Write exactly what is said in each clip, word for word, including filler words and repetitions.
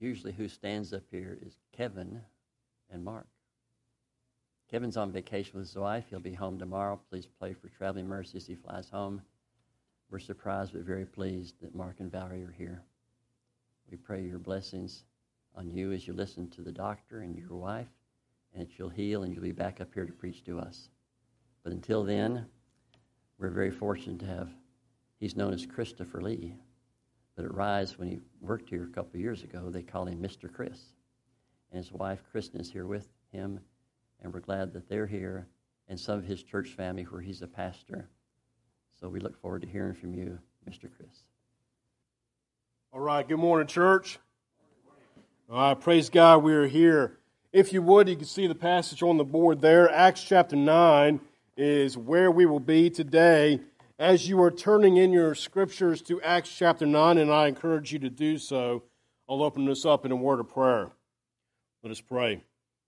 Usually who stands up here is Kevin and Mark. Kevin's on vacation with his wife. He'll be home tomorrow. Please pray for traveling mercy as he flies home. We're surprised but very pleased that Mark and Valerie are here. We pray your blessings on you as you listen to the doctor and your wife, and that you'll heal and you'll be back up here to preach to us. But until then, we're very fortunate to have, he's known as Christopher Lee. But at Rise, when he worked here a couple of years ago, they call him Mister Chris. And his wife, Kristen, is here with him, and we're glad that they're here, and some of his church family where he's a pastor. So we look forward to hearing from you, Mister Chris. All right, good morning, church. All right, praise God, we are here. If you would, you can see the passage on the board there. Acts chapter nine is where we will be today. As you are turning in your scriptures to Acts chapter nine, and I encourage you to do so, I'll open this up in a word of prayer. Let us pray.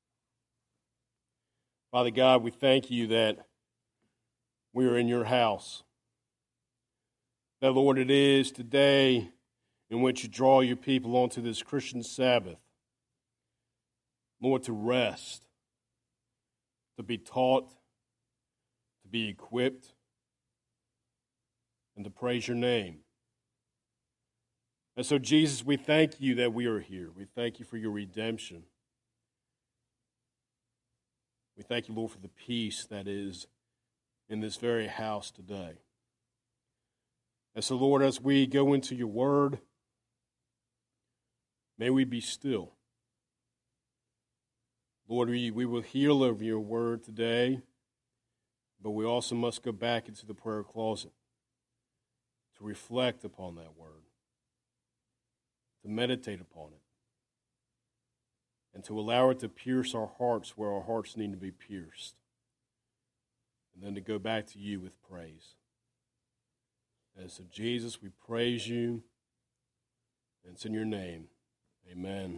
Father God, we thank you that we are in your house. That, Lord, it is today in which you draw your people onto this Christian Sabbath. Lord, to rest, to be taught, to be equipped, and to praise your name. And so, Jesus, we thank you that we are here. We thank you for your redemption. We thank you, Lord, for the peace that is in this very house today. And so, Lord, as we go into your word, may we be still. Lord, we, we will hear of your word today, but we also must go back into the prayer closet to reflect upon that word, to meditate upon it, and to allow it to pierce our hearts where our hearts need to be pierced, and then to go back to you with praise. And so, Jesus, we praise you, and it's in your name. Amen.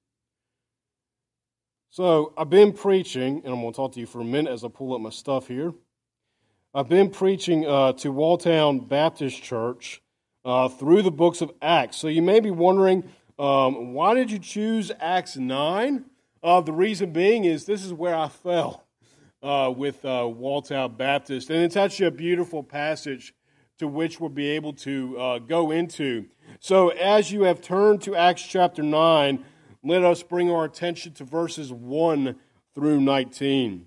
So, I've been preaching, and I'm going to talk to you for a minute as I pull up my stuff here. I've been preaching uh, to Walltown Baptist Church uh, through the books of Acts. So you may be wondering, um, why did you choose Acts nine? Uh, the reason being is this is where I fell uh, with uh, Walltown Baptist. And it's actually a beautiful passage to which we'll be able to uh, go into. So as you have turned to Acts chapter nine, let us bring our attention to verses one through nineteen.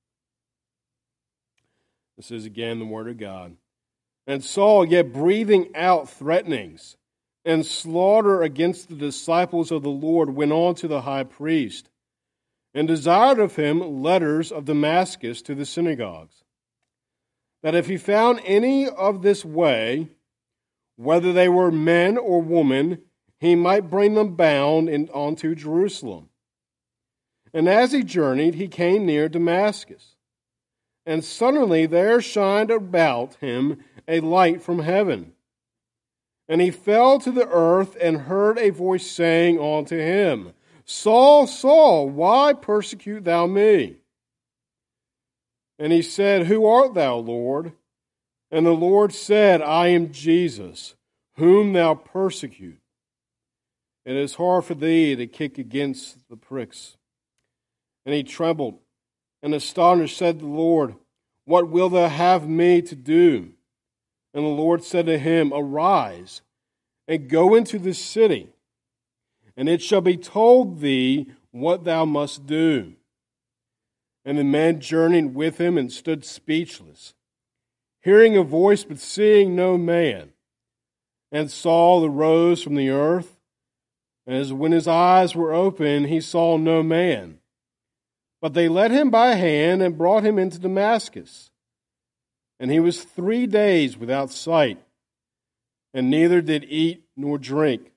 This is again the word of God. And Saul, yet breathing out threatenings and slaughter against the disciples of the Lord, went on to the high priest and desired of him letters of Damascus to the synagogues, that if he found any of this way, whether they were men or women, he might bring them bound in, unto Jerusalem. And as he journeyed, he came near Damascus. And suddenly there shined about him a light from heaven. And he fell to the earth and heard a voice saying unto him, Saul, Saul, why persecute thou me? And he said, Who art thou, Lord? And the Lord said, I am Jesus, whom thou persecute. It is hard for thee to kick against the pricks. And he trembled, and astonished said to the Lord, What wilt thou have me to do? And the Lord said to him, Arise, and go into the city, and it shall be told thee what thou must do. And the men journeyed with him and stood speechless, hearing a voice but seeing no man. And Saul arose from the earth, and as when his eyes were open, he saw no man. But they led him by hand and brought him into Damascus. And he was three days without sight, and neither did eat nor drink.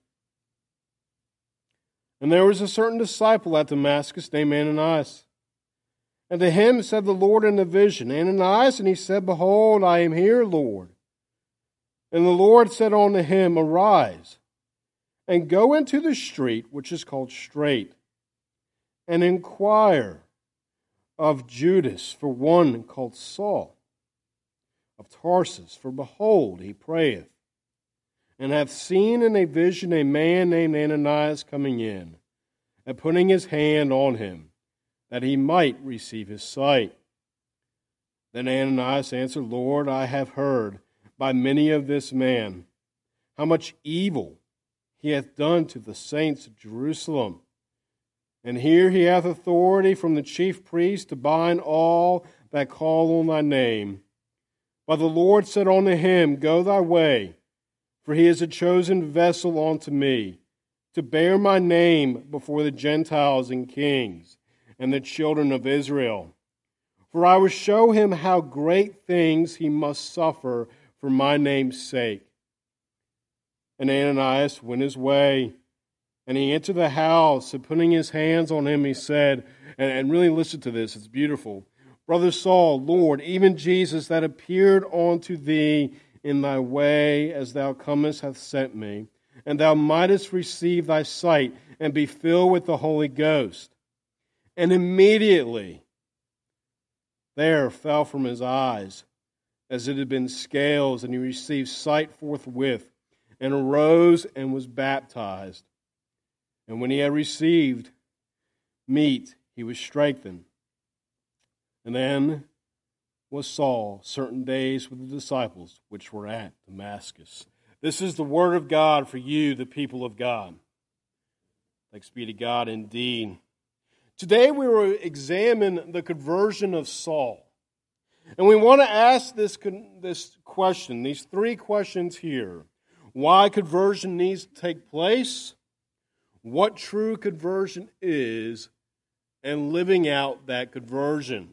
And there was a certain disciple at Damascus named Ananias. And to him said the Lord in a vision, Ananias, and he said, Behold, I am here, Lord. And the Lord said unto him, Arise, and go into the street which is called Straight, and inquire of Judas for one called Saul of Tarsus, for behold, he prayeth. and hath seen in a vision a man named Ananias coming in, and putting his hand on him, that he might receive his sight. Then Ananias answered, Lord, I have heard by many of this man how much evil he hath done to the saints of Jerusalem. And here he hath authority from the chief priest to bind all that call on thy name. But the Lord said unto him, Go thy way, for he is a chosen vessel unto me, to bear my name before the Gentiles and kings, and the children of Israel. For I will show him how great things he must suffer for my name's sake. And Ananias went his way, and he entered the house, and putting his hands on him, he said, and, and really listen to this, it's beautiful. Brother Saul, Lord, even Jesus that appeared unto thee in thy way as thou comest hath sent me, and thou mightest receive thy sight and be filled with the Holy Ghost. And immediately there fell from his eyes as it had been scales, and he received sight forthwith, and arose and was baptized. And when he had received meat, he was strengthened. And then was Saul certain days with the disciples which were at Damascus. This is the word of God for you, the people of God. Thanks be to God indeed. Today we will examine the conversion of Saul. And we want to ask this, this question, these three questions here. Why conversion needs to take place, what true conversion is, and living out that conversion.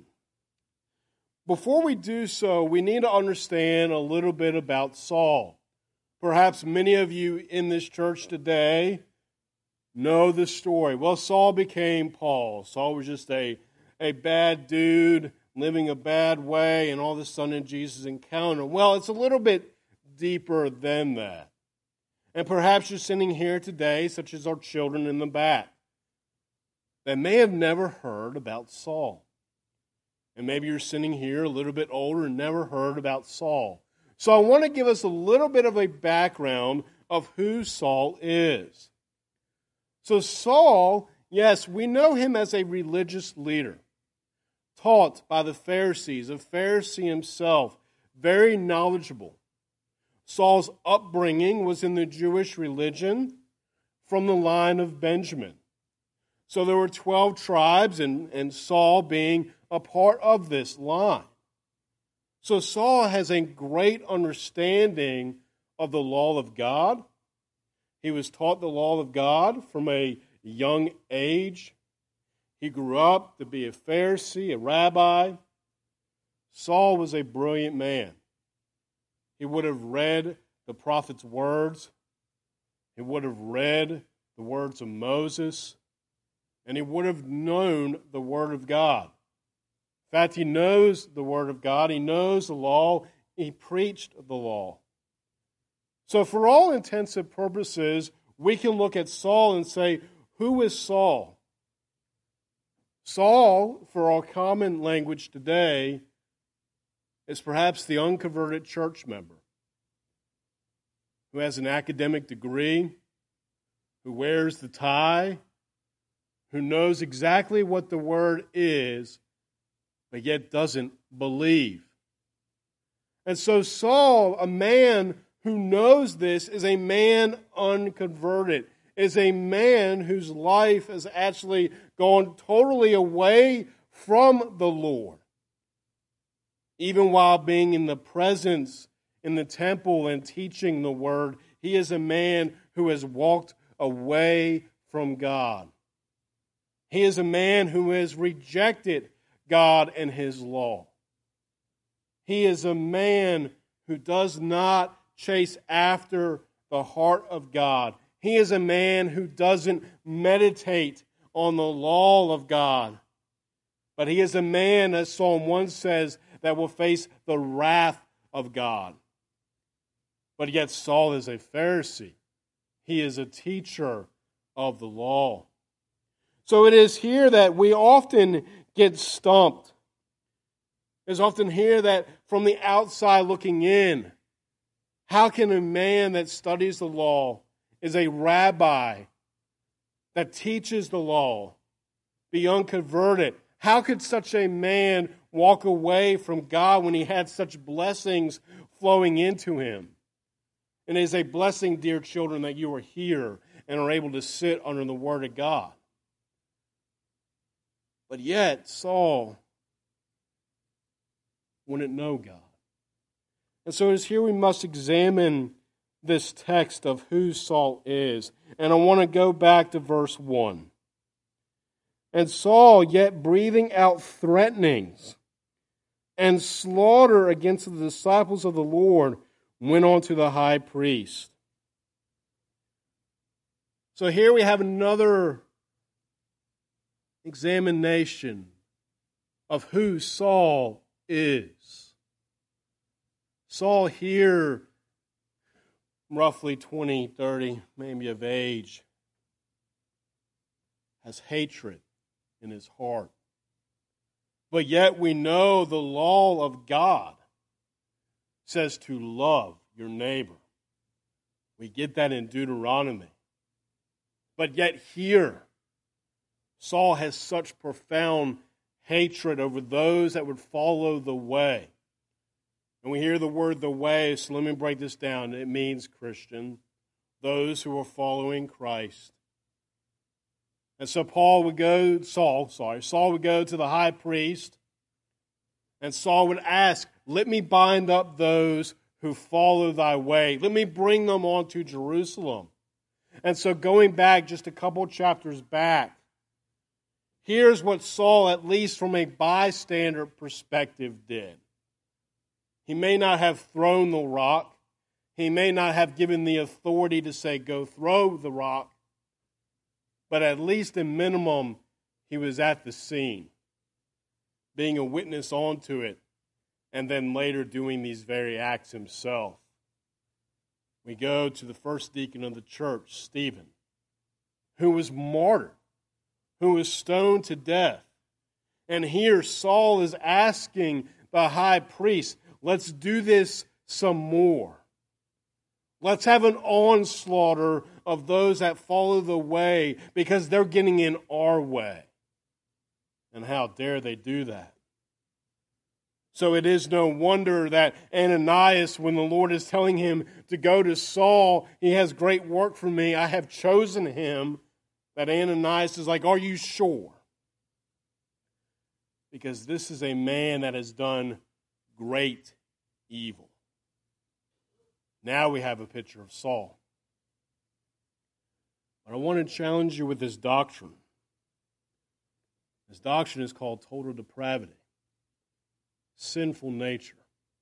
Before we do so, we need to understand a little bit about Saul. Perhaps many of you in this church today know the story. Well, Saul became Paul. Saul was just a, a bad dude living a bad way, and all of a sudden Jesus encountered. Well, it's a little bit deeper than that. And perhaps you're sitting here today, such as our children in the back, that may have never heard about Saul. And maybe you're sitting here a little bit older and never heard about Saul. So I want to give us a little bit of a background of who Saul is. So Saul, yes, we know him as a religious leader, taught by the Pharisees, a Pharisee himself, very knowledgeable. Saul's upbringing was in the Jewish religion from the line of Benjamin. So there were twelve tribes, and, and Saul being a part of this line. So Saul has a great understanding of the law of God. He was taught the law of God from a young age. He grew up to be a Pharisee, a rabbi. Saul was a brilliant man. He would have read the prophet's words. He would have read the words of Moses. And he would have known the Word of God. In fact, he knows the Word of God. He knows the law. He preached the law. So for all intents and purposes, we can look at Saul and say, who is Saul? Saul, for our common language today, is perhaps the unconverted church member who has an academic degree, who wears the tie, who knows exactly what the word is, but yet doesn't believe. And so Saul, a man who knows this, is a man unconverted, is a man whose life has actually gone totally away from the Lord. Even while being in the presence in the temple and teaching the word, he is a man who has walked away from God. He is a man who has rejected God and his law. He is a man who does not chase after the heart of God. He is a man who doesn't meditate on the law of God. But he is a man, as Psalm one says, that will face the wrath of God. But yet Saul is a Pharisee. He is a teacher of the law. So it is here that we often get stumped. It's often here that from the outside looking in, How can a man that studies the law, is a rabbi that teaches the law, be unconverted? How could such a man walk away from God when he had such blessings flowing into him? And it is a blessing, dear children, that you are here and are able to sit under the Word of God. But yet, Saul wouldn't know God. And so it is here we must examine this text of who Saul is. And I want to go back to verse one. And Saul, yet breathing out threatenings and slaughter against the disciples of the Lord, went on to the high priest. So here we have another examination of who Saul is. Saul here, roughly twenty, thirty, maybe of age, has hatred in his heart. But yet we know the law of God says to love your neighbor. We get that in Deuteronomy. But yet here, Saul has such profound hatred over those that would follow the way. And we hear the word the way, so let me break this down. It means Christian, those who are following Christ. And so Paul would go, Saul, sorry, Saul would go to the high priest, and Saul would ask, let me bind up those who follow thy way. Let me bring them on to Jerusalem. And so going back just a couple chapters back, here's what Saul, at least from a bystander perspective, did. He may not have thrown the rock. He may not have given the authority to say, go throw the rock. But at least in minimum, he was at the scene, being a witness onto it, and then later doing these very acts himself. We go to the first deacon of the church, Stephen, who was martyred, who was stoned to death. And here Saul is asking the high priest, let's do this some more. Let's have an onslaught of those that follow the way because they're getting in our way. And how dare they do that? So it is no wonder that Ananias, when the Lord is telling him to go to Saul, he has great work for me, I have chosen him, that Ananias is like, are you sure? Because this is a man that has done great evil. Now we have a picture of Saul. But I want to challenge you with this doctrine. This doctrine is called total depravity, sinful nature.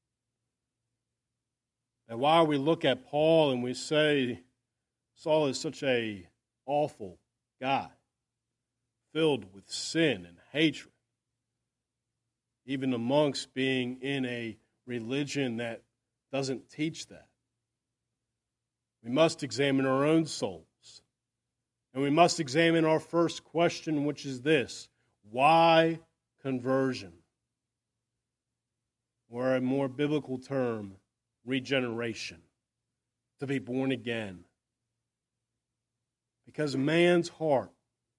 And while we look at Paul and we say Saul is such a awful guy, filled with sin and hatred, even amongst being in a religion that doesn't teach that. We must examine our own souls. And we must examine our first question, which is this: why conversion? Or a more biblical term, regeneration, to be born again. Because man's heart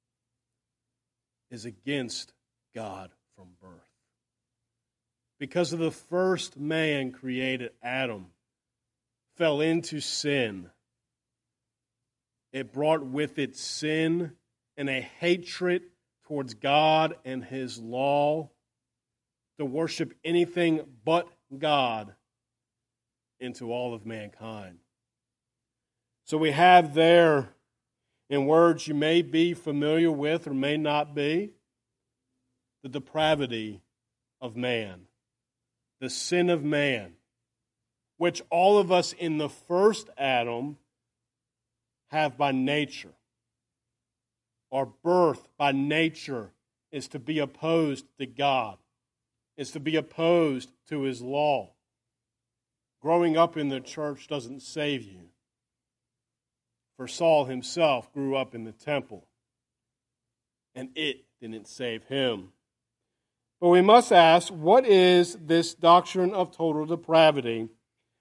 is against God from birth. Because of the first man created, Adam, fell into sin. It brought with it sin and a hatred towards God and His law, to worship anything but God into all of mankind. So we have there, in words you may be familiar with or may not be, the depravity of man, the sin of man, which all of us in the first Adam have by nature. Our birth by nature is to be opposed to God, is to be opposed to His law. Growing up in the church doesn't save you. For Saul himself grew up in the temple, and it didn't save him. But we must ask, what is this doctrine of total depravity?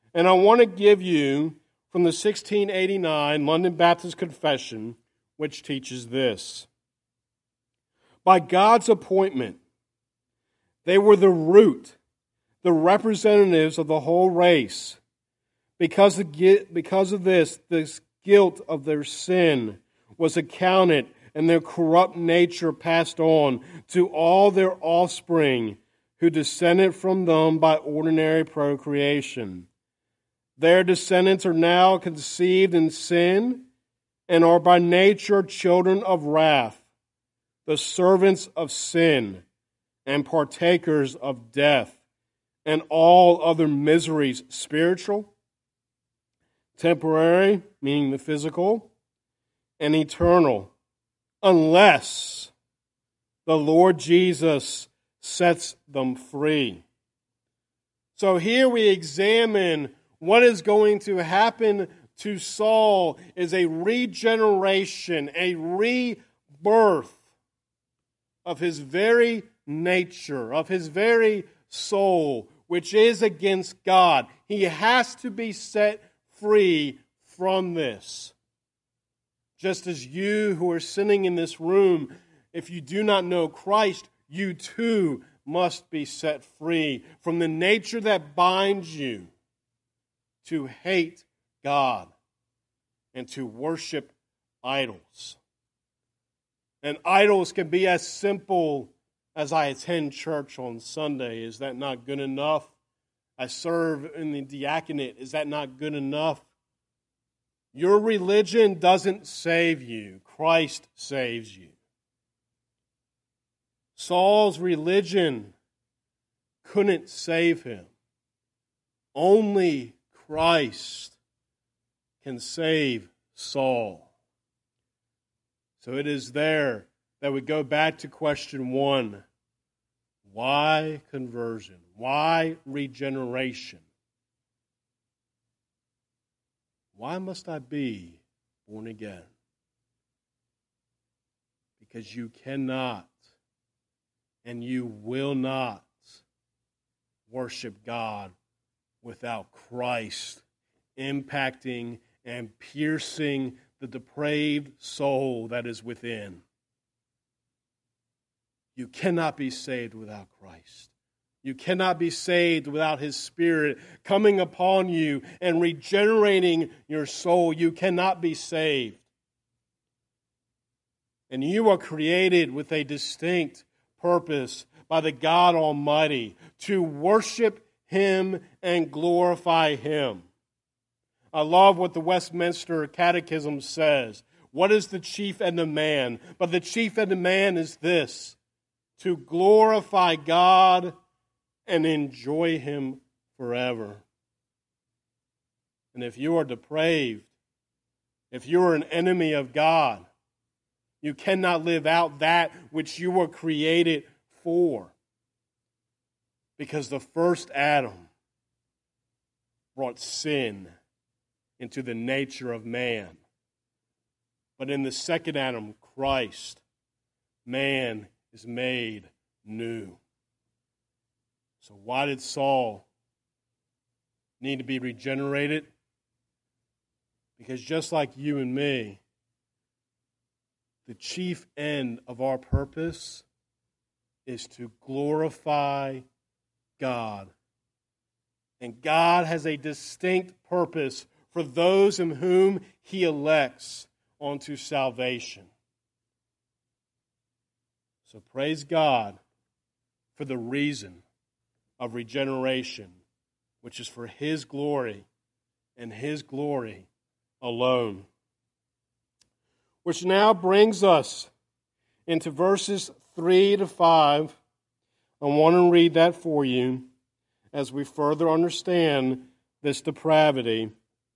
And I want to give you from the sixteen eighty-nine London Baptist Confession, which teaches this. By God's appointment, they were the root, the representatives of the whole race. Because of, because of this, this guilt of their sin was accounted and their corrupt nature passed on to all their offspring who descended from them by ordinary procreation. Their descendants are now conceived in sin and are by nature children of wrath, the servants of sin and partakers of death and all other miseries, spiritual, temporary, meaning the physical, and eternal, unless the Lord Jesus sets them free. So here we examine what is going to happen to Saul is a regeneration, a rebirth of his very nature, of his very soul, which is against God. He has to be set free from this. Just as you who are sitting in this room, if you do not know Christ, you too must be set free from the nature that binds you to hate God and to worship idols. And idols can be as simple as I attend church on Sunday. Is that not good enough? I serve in the diaconate. Is that not good enough? Your religion doesn't save you. Christ saves you. Saul's religion couldn't save him. Only Christ can save Saul. So it is there that we go back to question one. Why conversion? Why regeneration? Why must I be born again? Because you cannot and you will not worship God without Christ impacting and piercing the depraved soul that is within. You cannot be saved without Christ. You cannot be saved without His Spirit coming upon you and regenerating your soul. You cannot be saved. And you are created with a distinct purpose by the God Almighty to worship Him and glorify Him. I love what the Westminster Catechism says. What is the chief end of man? But the chief end of man is this: to glorify God and enjoy Him forever. And if you are depraved, if you are an enemy of God, you cannot live out that which you were created for. Because the first Adam brought sin into the nature of man. But in the second Adam, Christ, man is made new. So why did Saul need to be regenerated? Because just like you and me, the chief end of our purpose is to glorify God. And God has a distinct purpose for those in whom He elects onto salvation. So praise God for the reason of regeneration, which is for His glory and His glory alone. Which now brings us into verses three to five. I want to read that for you as we further understand this depravity.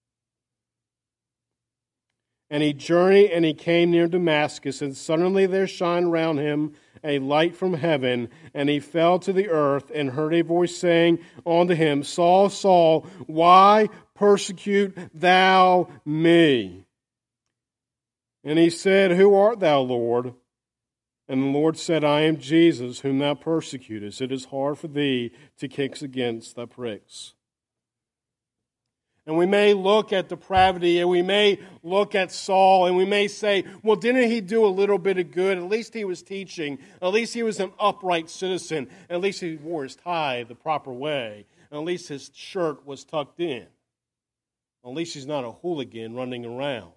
And he journeyed, and he came near Damascus, and suddenly there shined round him a light from heaven, and he fell to the earth, and heard a voice saying unto him, Saul, Saul, why persecute thou me? And he said, Who art thou, Lord? And the Lord said, I am Jesus, whom thou persecutest. It is hard for thee to kick against thy pricks. And we may look at depravity, and we may look at Saul, and we may say, well, didn't he do a little bit of good? At least he was teaching. At least he was an upright citizen. At least he wore his tie the proper way. At least his shirt was tucked in. At least he's not a hooligan running around.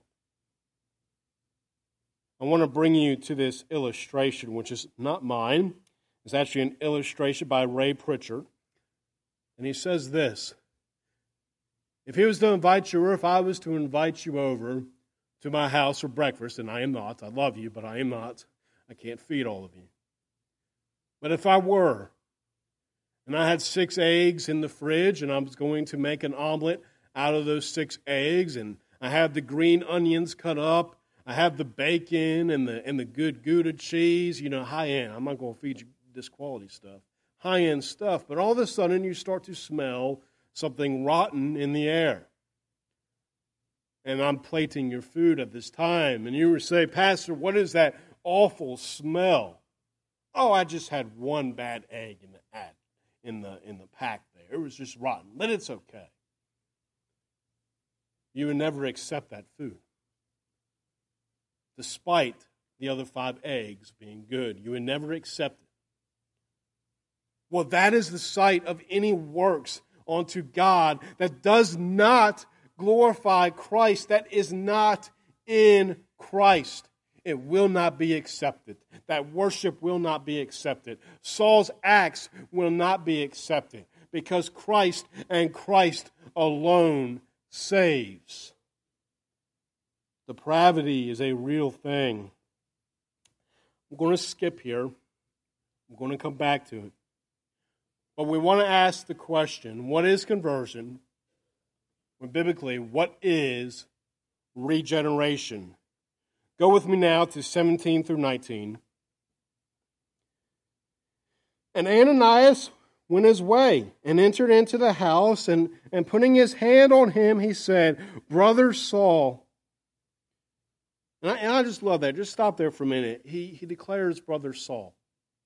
I want to bring you to this illustration, which is not mine. It's actually an illustration by Ray Pritchard. And he says this: if he was to invite you, or if I was to invite you over to my house for breakfast, and I am not, I love you, but I am not, I can't feed all of you. But if I were, and I had six eggs in the fridge, and I was going to make an omelet out of those six eggs, and I have the green onions cut up, I have the bacon and the and the good Gouda cheese, you know, high-end. I'm not going to feed you this quality stuff. High-end stuff. But all of a sudden, you start to smell something rotten in the air. And I'm plating your food at this time. And you would say, Pastor, what is that awful smell? Oh, I just had one bad egg in the ad, in the in the pack there. It was just rotten. But it's okay. You would never accept that food, despite the other five eggs being good. You would never accept it. Well, that is the sight of any works unto God that does not glorify Christ, that is not in Christ. It will not be accepted. That worship will not be accepted. Saul's acts will not be accepted, because Christ and Christ alone saves. Depravity is a real thing. I'm going to skip here. I'm going to come back to it. But we want to ask the question, what is conversion? Well, biblically, what is regeneration? Go with me now to seventeen through nineteen. And Ananias went his way and entered into the house, and, and putting his hand on him, he said, Brother Saul. And I, and I just love that. Just stop there for a minute. He, he declares Brother Saul.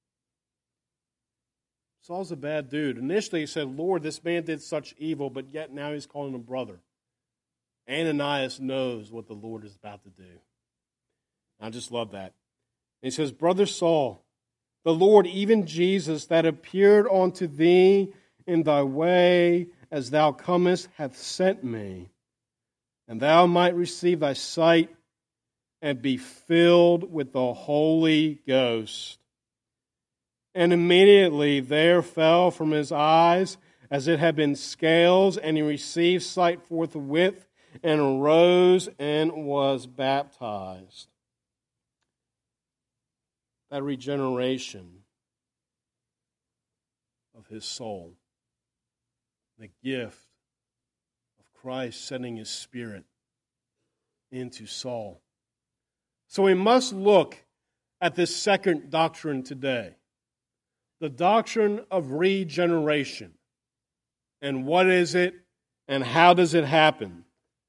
Saul's a bad dude. Initially he said, Lord, this man did such evil, but yet now he's calling him brother. Ananias knows what the Lord is about to do. I just love that. And he says, Brother Saul, the Lord, even Jesus, that appeared unto thee in thy way as thou comest, hath sent me, and thou might receive thy sight and be filled with the Holy Ghost. And immediately there fell from his eyes as it had been scales, and he received sight forthwith, and arose and was baptized. That regeneration of his soul, the gift of Christ sending his Spirit into Saul. So we must look at this second doctrine today, the doctrine of regeneration. And what is it, and how does it happen?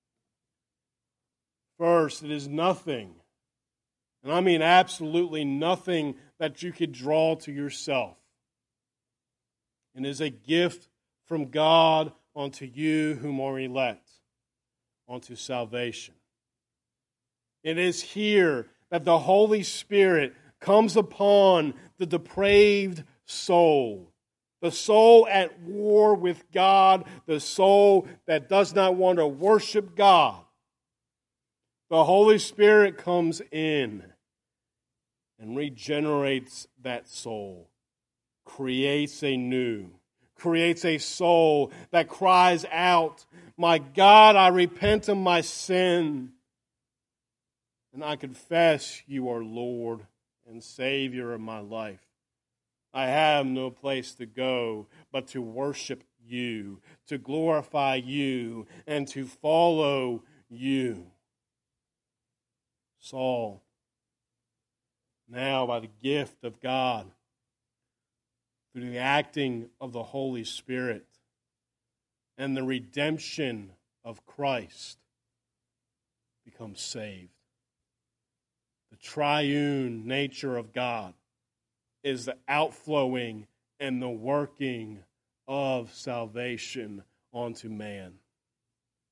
First, it is nothing, and I mean absolutely nothing, that you could draw to yourself. It is a gift from God unto you whom are elect, unto salvation. It is here that the Holy Spirit comes upon the depraved soul, the soul at war with God, the soul that does not want to worship God. The Holy Spirit comes in and regenerates that soul, creates a new, creates a soul that cries out, my God, I repent of my sin, and I confess you are Lord and Savior of my life. I have no place to go but to worship you, to glorify you, and to follow you. Saul, now by the gift of God, through the acting of the Holy Spirit and the redemption of Christ, becomes saved. The triune nature of God is the outflowing and the working of salvation onto man.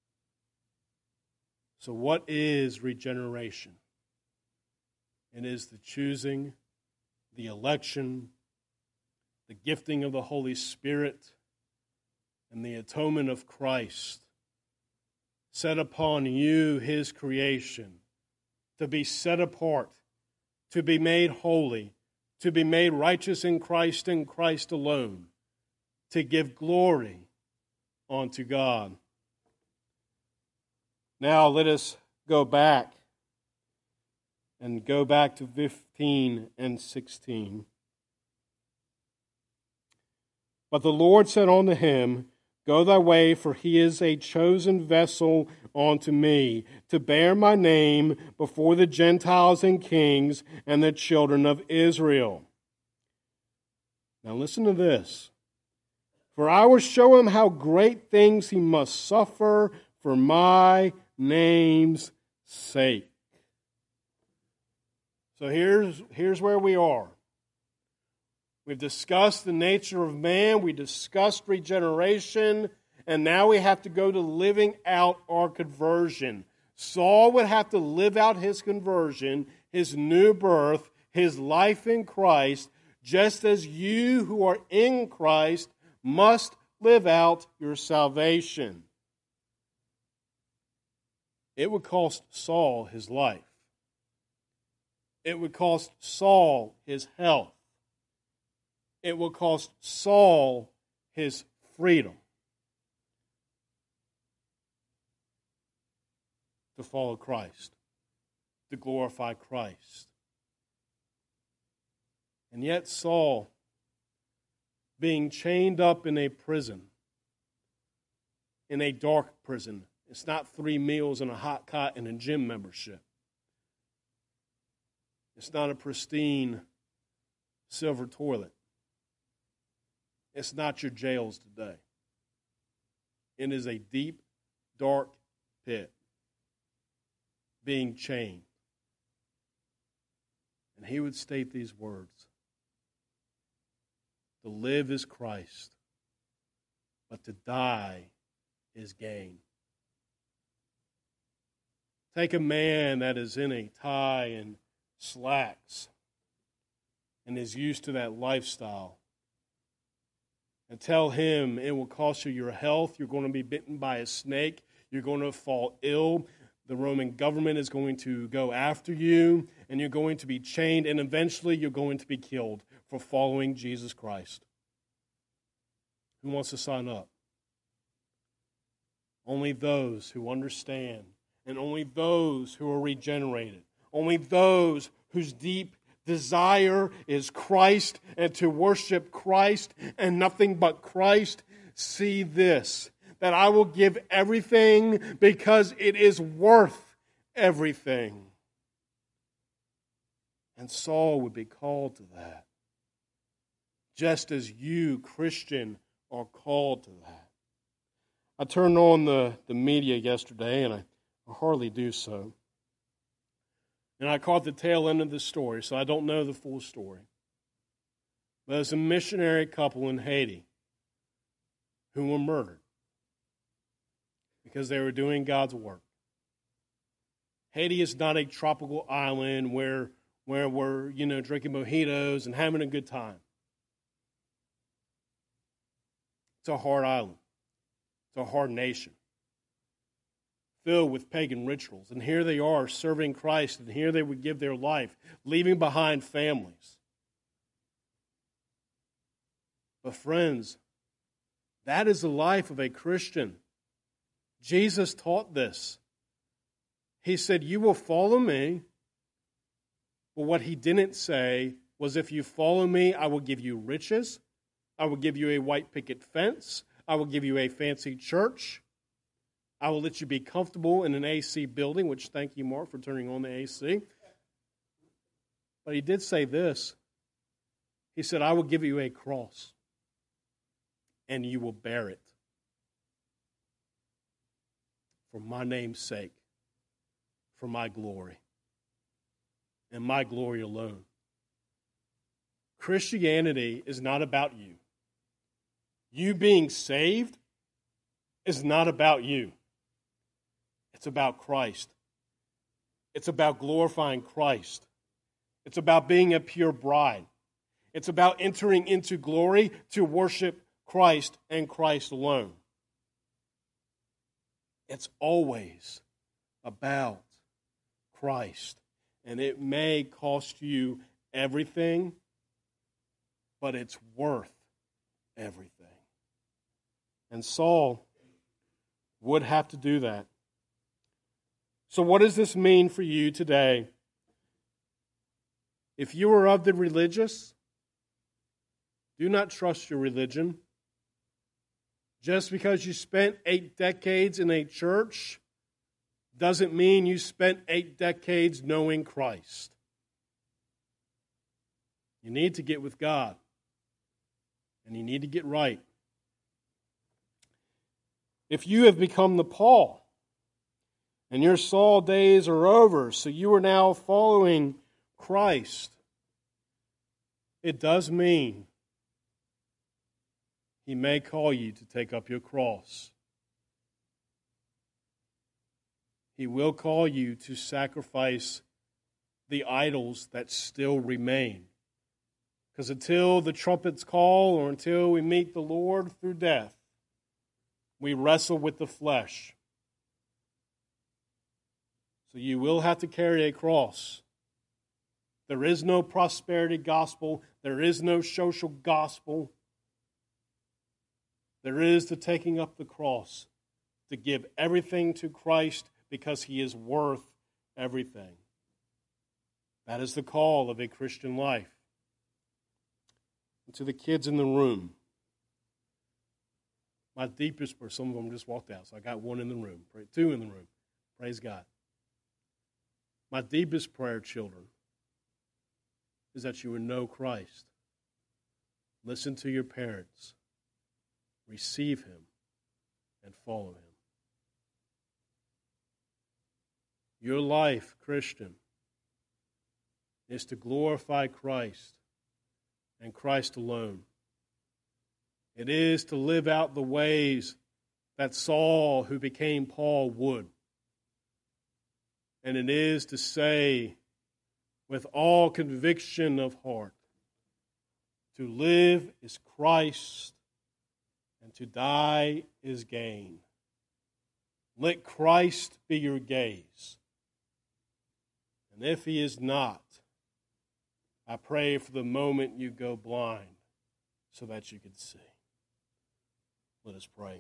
So what is regeneration? It is the choosing, the election, the gifting of the Holy Spirit, and the atonement of Christ set upon you, His creation, to be set apart, to be made holy, to be made righteous in Christ and Christ alone, to give glory unto God. Now let us go back and go back to fifteen and sixteen. But the Lord said unto him, Go thy way, for he is a chosen vessel unto me, to bear my name before the Gentiles and kings and the children of Israel. Now listen to this. For I will show him how great things he must suffer for my name's sake. So here's, here's where we are. We've discussed the nature of man, we discussed regeneration, and now we have to go to living out our conversion. Saul would have to live out his conversion, his new birth, his life in Christ, just as you who are in Christ must live out your salvation. It would cost Saul his life. It would cost Saul his health. It will cost Saul his freedom to follow Christ, to glorify Christ. And yet Saul, being chained up in a prison, in a dark prison, it's not three meals and a hot cot and a gym membership. It's not a pristine silver toilet. It's not your jails today. It is a deep, dark pit, being chained. And he would state these words: To live is Christ, but to die is gain. Take a man that is in a tie and slacks and is used to that lifestyle, and tell him it will cost you your health. You're going to be bitten by a snake. You're going to fall ill. The Roman government is going to go after you, and you're going to be chained, and eventually you're going to be killed for following Jesus Christ. Who wants to sign up? Only those who understand, and only those who are regenerated, only those whose deep desire is Christ and to worship Christ and nothing but Christ. See this, that I will give everything because it is worth everything. And Saul would be called to that, just as you, Christian, are called to that. I turned on the, the media yesterday, and I, I hardly do so. And I caught the tail end of the story, so I don't know the full story. But there's a missionary couple in Haiti who were murdered because they were doing God's work. Haiti is not a tropical island where, where we're, you know, drinking mojitos and having a good time. It's a hard island. It's a hard nation, filled with pagan rituals. And here they are serving Christ, and here they would give their life, leaving behind families. But friends, that is the life of a Christian. Jesus taught this. He said, you will follow me. But what he didn't say was, if you follow me, I will give you riches. I will give you a white picket fence. I will give you a fancy church. I will let you be comfortable in an A C building, which thank you, Mark, for turning on the A C. But he did say this. He said, I will give you a cross, and you will bear it for my name's sake, for my glory, and my glory alone. Christianity is not about you. You being saved is not about you. It's about Christ. It's about glorifying Christ. It's about being a pure bride. It's about entering into glory to worship Christ and Christ alone. It's always about Christ. And it may cost you everything, but it's worth everything. And Saul would have to do that. So what does this mean for you today? If you are of the religious, do not trust your religion. Just because you spent eight decades in a church doesn't mean you spent eight decades knowing Christ. You need to get with God, and you need to get right. If you have become the Paul, and your Saul days are over, so you are now following Christ, it does mean He may call you to take up your cross. He will call you to sacrifice the idols that still remain. Because until the trumpets call or until we meet the Lord through death, we wrestle with the flesh. So you will have to carry a cross. There is no prosperity gospel. There is no social gospel. There is the taking up the cross to give everything to Christ because He is worth everything. That is the call of a Christian life. And to the kids in the room, my deepest prayer, some of them just walked out, so I got one in the room, two in the room. Praise God. My deepest prayer, children, is that you would know Christ. Listen to your parents. Receive Him and follow Him. Your life, Christian, is to glorify Christ and Christ alone. It is to live out the ways that Saul, who became Paul, would. And it is to say, with all conviction of heart, to live is Christ, and to die is gain. Let Christ be your gaze. And if He is not, I pray for the moment you go blind so that you can see. Let us pray.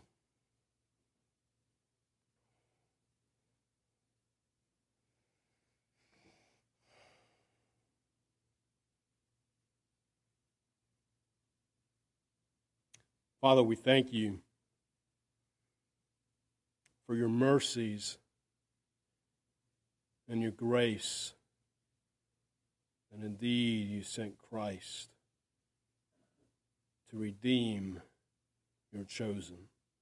Father, we thank You for Your mercies and Your grace. And indeed, You sent Christ to redeem Your chosen.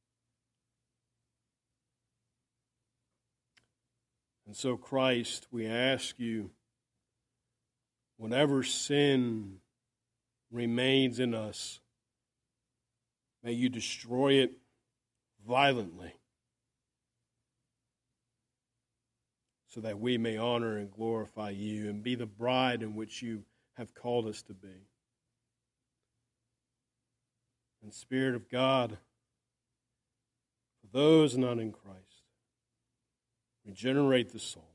And so, Christ, we ask You, whatever sin remains in us, may You destroy it violently so that we may honor and glorify You and be the bride in which You have called us to be. And Spirit of God, for those not in Christ, regenerate the soul.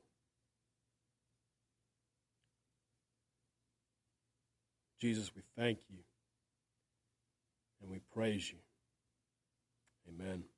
Jesus, we thank You and we praise You. Amen.